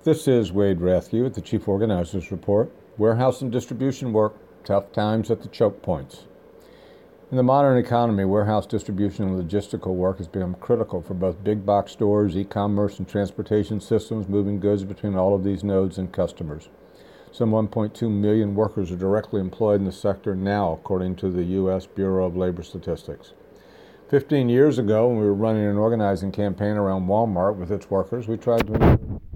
This is Wade Rathke with the Chief Organizers Report. Warehouse and distribution work, tough times at the choke points. In the modern economy, warehouse distribution and logistical work has become critical for both big box stores, e-commerce, and transportation systems moving goods between all of these nodes and customers. Some 1.2 million workers are directly employed in the sector now, according to the U.S. Bureau of Labor Statistics. 15 years ago, when we were running an organizing campaign around Walmart with its workers, we tried to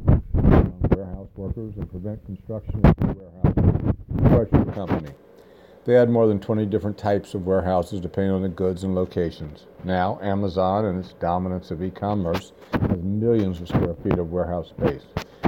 warehouse workers and prevent construction of new warehouses pressure the company. They had more than 20 different types of warehouses depending on the goods and locations. Now, Amazon and its dominance of e-commerce has millions of square feet of warehouse space.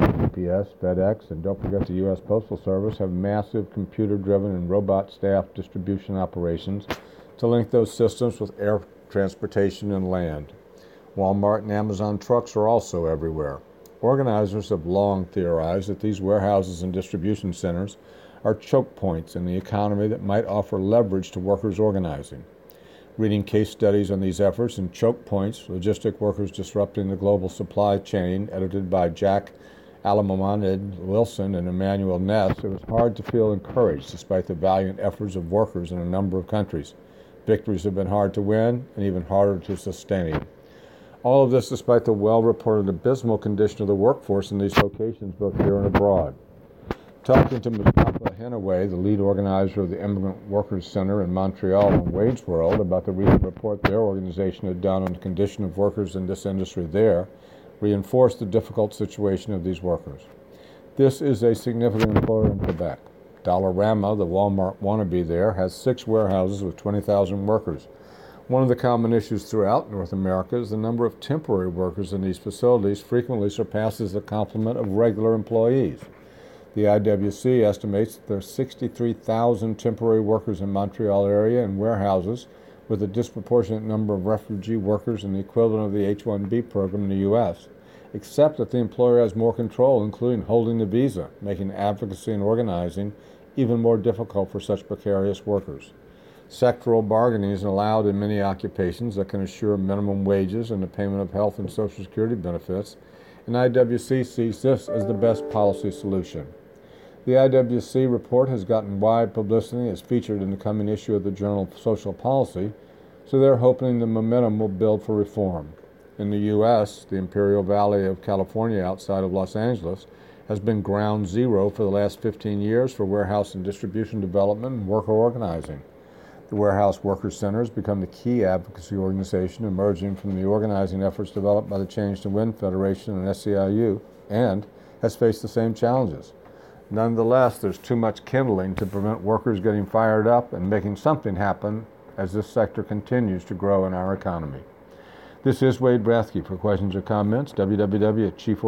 UPS, FedEx, and don't forget the U.S. Postal Service have massive computer-driven and robot-staffed distribution operations to link those systems with air transportation and land. Walmart and Amazon trucks are also everywhere. Organizers have long theorized that these warehouses and distribution centers are choke points in the economy that might offer leverage to workers organizing. Reading case studies on these efforts and choke points, logistic workers disrupting the global supply chain, edited by Jack Alamomanid Wilson and Emmanuel Ness, it was hard to feel encouraged despite the valiant efforts of workers in a number of countries. Victories have been hard to win and even harder to sustain. All of this despite the well-reported abysmal condition of the workforce in these locations, both here and abroad. Talking to Mustafa Henaway, the lead organizer of the Immigrant Workers Center in Montreal and Wade's World, about the recent report their organization had done on the condition of workers in this industry there, reinforced the difficult situation of these workers. This is a significant employer in Quebec. Dollarama, the Walmart wannabe there, has 6 warehouses with 20,000 workers. One of the common issues throughout North America is the number of temporary workers in these facilities frequently surpasses the complement of regular employees. The IWC estimates that there are 63,000 temporary workers in Montreal area in warehouses, with a disproportionate number of refugee workers and the equivalent of the H-1B program in the U.S., except that the employer has more control, including holding the visa, making advocacy and organizing even more difficult for such precarious workers. Sectoral bargaining is allowed in many occupations that can assure minimum wages and the payment of health and Social Security benefits, and IWC sees this as the best policy solution. The IWC report has gotten wide publicity and is featured in the coming issue of the Journal of Social Policy, so they're hoping the momentum will build for reform. In the U.S., the Imperial Valley of California outside of Los Angeles has been ground zero for the last 15 years for warehouse and distribution development and worker organizing. The Warehouse Workers Center has become the key advocacy organization emerging from the organizing efforts developed by the Change to Win Federation and SEIU, and has faced the same challenges. Nonetheless, there's too much kindling to prevent workers getting fired up and making something happen as this sector continues to grow in our economy. This is Wade Rathke. For questions or comments,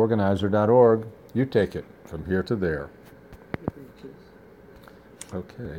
www.chieforganizer.org. You take it from here to there. Okay.